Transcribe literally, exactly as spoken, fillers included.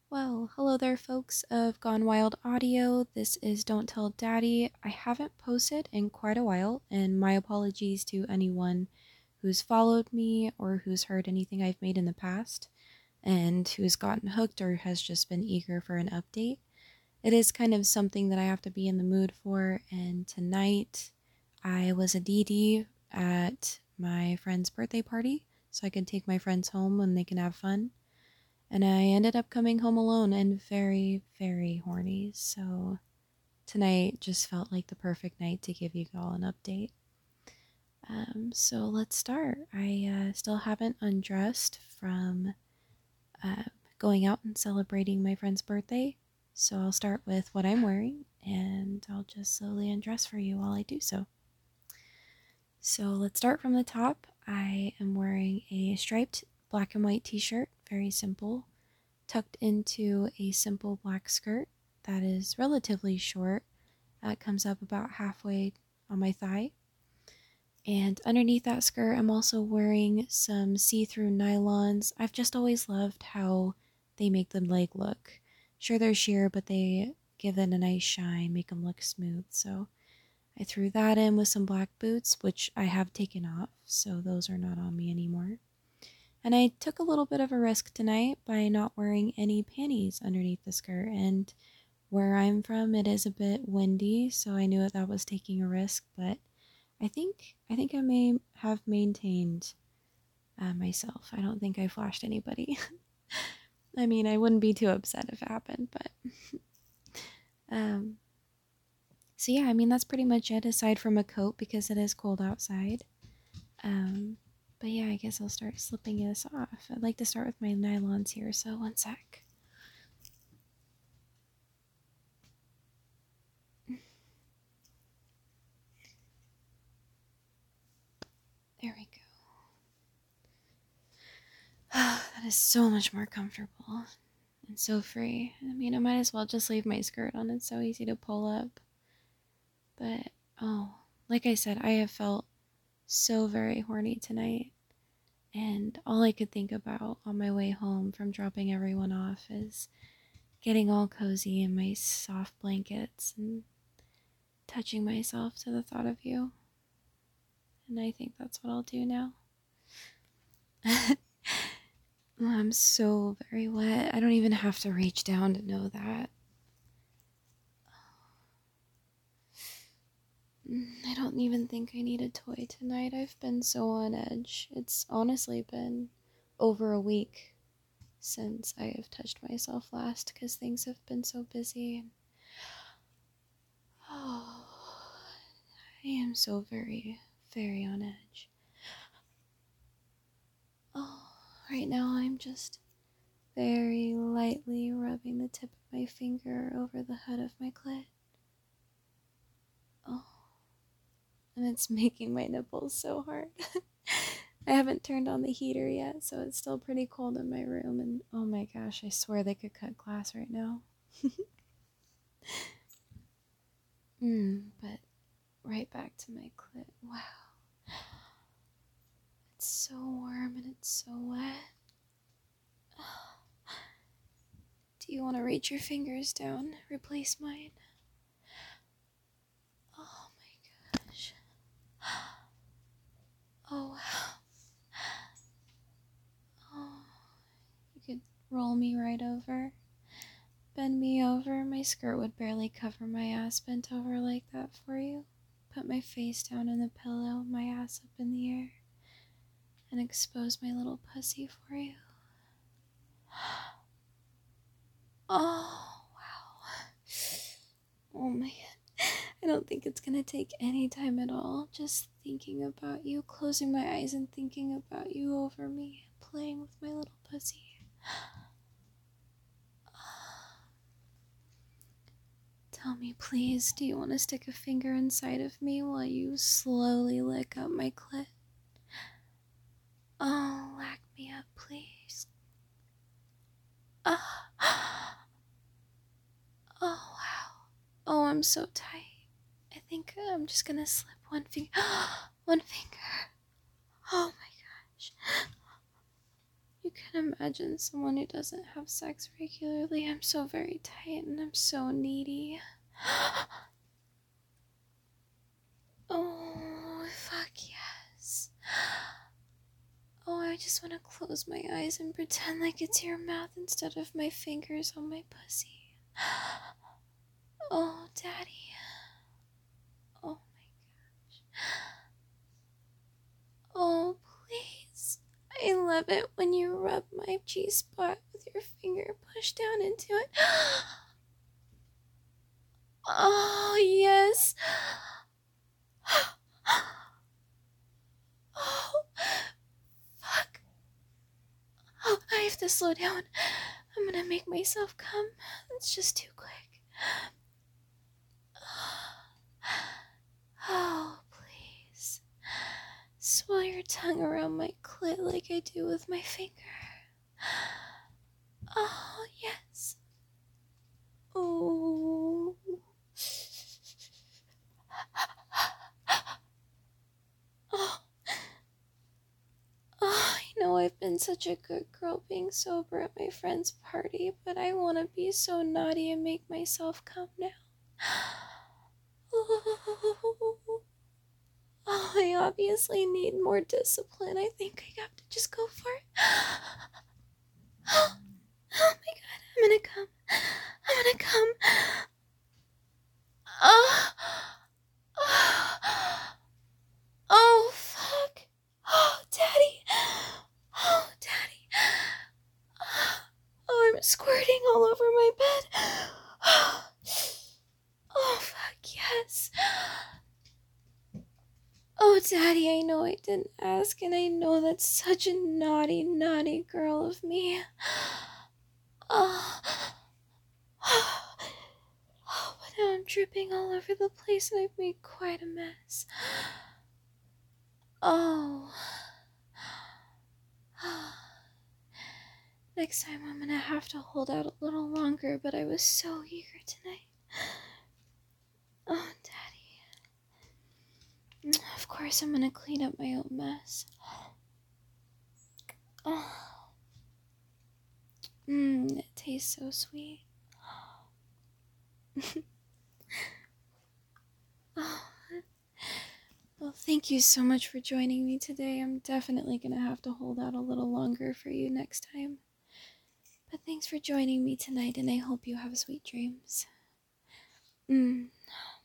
Well, hello there, folks of Gone Wild Audio. This is Don't Tell Daddy. I haven't posted in quite a while, and my apologies to anyone who's followed me or who's heard anything I've made in the past and who's gotten hooked or has just been eager for an update. It is kind of something that I have to be in the mood for, and tonight I was a D D at my friend's birthday party so I could take my friends home and they can have fun. And I ended up coming home alone and very, very horny. So tonight just felt like the perfect night to give you all an update. Um, so let's start. I uh, still haven't undressed from uh, going out and celebrating my friend's birthday. So I'll start with what I'm wearing and I'll just slowly undress for you while I do so. So let's start from the top. I am wearing a striped black and white t shirt, very simple, tucked into a simple black skirt that is relatively short. Uh, it comes up about halfway on my thigh. And underneath that skirt, I'm also wearing some see-through nylons. I've just always loved how they make the leg look. Sure, they're sheer, but they give it a nice shine, make them look smooth. So I threw that in with some black boots, which I have taken off, so those are not on me anymore. And I took a little bit of a risk tonight by not wearing any panties underneath the skirt. And where I'm from, it is a bit windy, so I knew that that was taking a risk. But I think I think I may have maintained uh, myself. I don't think I flashed anybody. I mean, I wouldn't be too upset if it happened, but um. So yeah, I mean that's pretty much it. Aside from a coat because it is cold outside. Um. But yeah, I guess I'll start slipping this off. I'd like to start with my nylons here, so one sec. There we go. That is so much more comfortable and so free. I mean, I might as well just leave my skirt on. It's so easy to pull up. But, oh, like I said, I have felt so very horny tonight. And all I could think about on my way home from dropping everyone off is getting all cozy in my soft blankets and touching myself to the thought of you. And I think that's what I'll do now. I'm so very wet. I don't even have to reach down to know that. I don't even think I need a toy tonight. I've been so on edge. It's honestly been over a week since I have touched myself last because things have been so busy. Oh, I am so very, very on edge. Oh, right now I'm just very lightly rubbing the tip of my finger over the head of my clit. Oh, and it's making my nipples so hard. I haven't turned on the heater yet, so it's still pretty cold in my room, and oh my gosh, I swear they could cut glass right now. Hmm, but right back to my clit. Wow. It's so warm and it's so wet. Do you want to reach your fingers down? Replace mine? Oh my gosh. Oh wow. Oh, you could roll me right over. Bend me over. My skirt would barely cover my ass bent over like that for you. Put my face down in the pillow, my ass up in the air, and expose my little pussy for you. Oh, wow. Oh man. I don't think it's gonna take any time at all. Just thinking about you, closing my eyes and thinking about you over me, playing with my little pussy. Tell me, please, do you want to stick a finger inside of me while you slowly lick up my clit? Oh, lack me up, please. Oh, oh wow. Oh, I'm so tight. I think I'm just gonna slip one finger. One finger. Oh my gosh. You can imagine someone who doesn't have sex regularly. I'm so very tight and I'm so needy. Oh, fuck yes. Oh, I just want to close my eyes and pretend like it's your mouth instead of my fingers on my pussy. Oh, daddy. Oh my gosh. Oh, please. I love it when you rub my G-spot with your finger, push down into it. Oh, yes. Oh, fuck. Oh, I have to slow down. I'm gonna make myself come. It's just too quick. Oh, please. Swirl your tongue around my clit like I do with my finger. Oh, yes. Oh. Oh. Oh, I know I've been such a good girl being sober at my friend's party, but I want to be so naughty and make myself come now. Oh. Oh, I obviously need more discipline. I think I have to just go for it. Oh, oh my god, I'm gonna come. I'm gonna come. Oh, oh, oh fuck. Oh, daddy. Oh, daddy. Oh, I'm squirting all over my bed. Oh, fuck yes. Oh, daddy, I know I didn't ask, and I know that's such a naughty, naughty girl of me. Oh, oh, oh, but now I'm dripping all over the place, and I've made quite a mess. Oh. Next time I'm gonna have to hold out a little longer, but I was so eager tonight. Oh, daddy. Of course I'm gonna clean up my own mess. Oh. Mmm, it tastes so sweet. Oh. Well, thank you so much for joining me today. I'm definitely gonna have to hold out a little longer for you next time. But thanks for joining me tonight, and I hope you have sweet dreams. Mm.